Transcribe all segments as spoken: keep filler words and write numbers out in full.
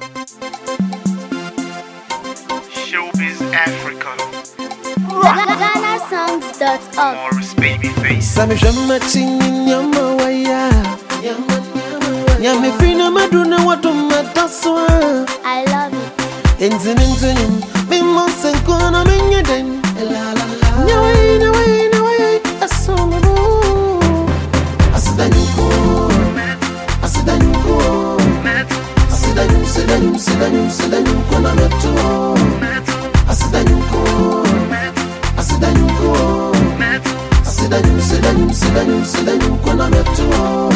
Showbiz Africa. Ghana Songs dot org. Morris Babyface. Sami shama chini nyama waya. Nyame fina maduna watu mataswa. I love it. Enzin enzin mi monsen kona minye den. Nyawai nyawai nyawai asoma bo. Asida nyuko, asida nyuko. Asida nyum, asida nyum, asida nyum, asida nyum kona meto. Asida nyuko, asida nyuko. Asida nyum, asida nyum, asida nyum, asida nyum kona meto.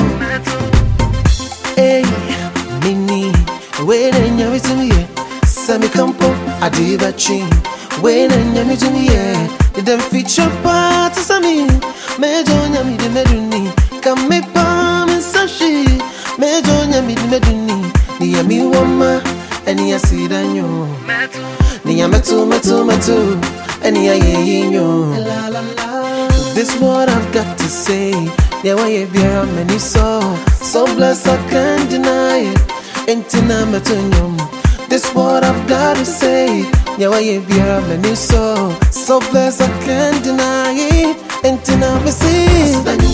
Hey, mini, wait and you to me, Sammy Campo, Adiba Chin, wait and you to me, the dem feature part of Sammy, Major Yami the Meduni, come me palm and sashi, Major Yami the Meduni, the Yami Woma, and ya see the new, the Yametu, Metu, Metu, and ya yinyo. This what I've got to say. Yeah, why you be a many so so blessed I can't deny it. Intina metunyum. This what I've got to say. Yeah, why you be a many so so blessed I can't deny it. Intina me see.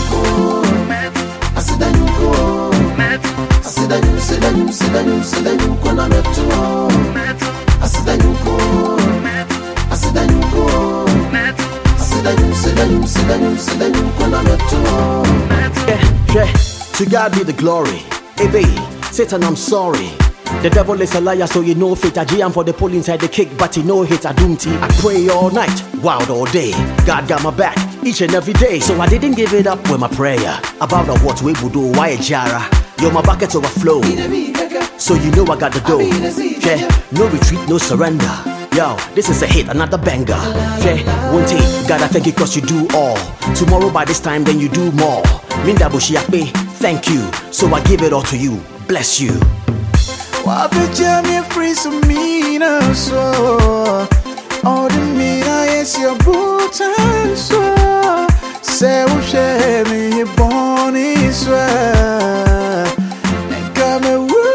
Asidanyuko, asidanyuko, asidanyum, asidanyum, asidanyum kona metu. Asidanyuko, asidanyuko. Yeah, yeah, to God be the glory. Hey babe, Satan, I'm sorry. The devil is a liar, so you know fit. I G am for the pull inside the cake, but he know hit a doomty. I pray all night, wild all day. God got my back each and every day, so I didn't give it up with my prayer. About the what we would do, why a jara? Yo, my buckets overflow, so you know I got the dough. Yeah, no retreat, no surrender. Yo, this is a hit, another banger. Yeah, won't it? God, I thank you cause you do all. Tomorrow by this time, then you do more. Minda Bushiakbe, thank you. So I give it all to you. Bless you. Wapija me free so me na so. All the me na yes your boot and so. Say we share me born is well. And come woo.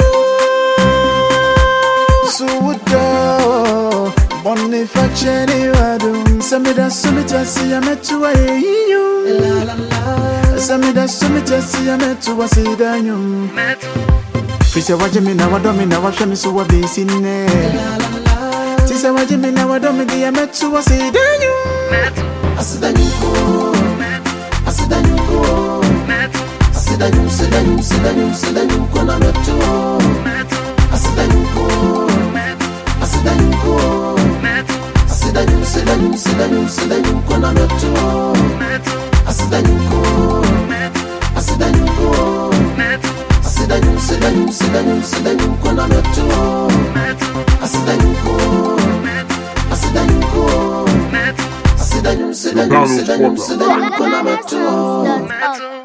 So what do? Bonnie for Jenny Wadum. Samida Sumita see I met you. Samida Sumita see I met you. Was it Daniel? Fisa wajimi na wadomi na washami so wabisi ne. Tisa wajimi na wadomi diya metu wasidanyu. Asidanyuko, asidanyuko. Asidanyum, asidanyum, asidanyum, asidanyum kona metu. Asidanyuko, asidanyuko. Asidanyum, asidanyum, asidanyum, asidanyum kona metu. Asidanyuko, asidanyuko. Asidanyum, asidanyum, asidanyum, asidanyum kona metu. Asidanyuko, asidanyuko. Asidanyum, asidanyum, asidanyum, asidanyum kona metu.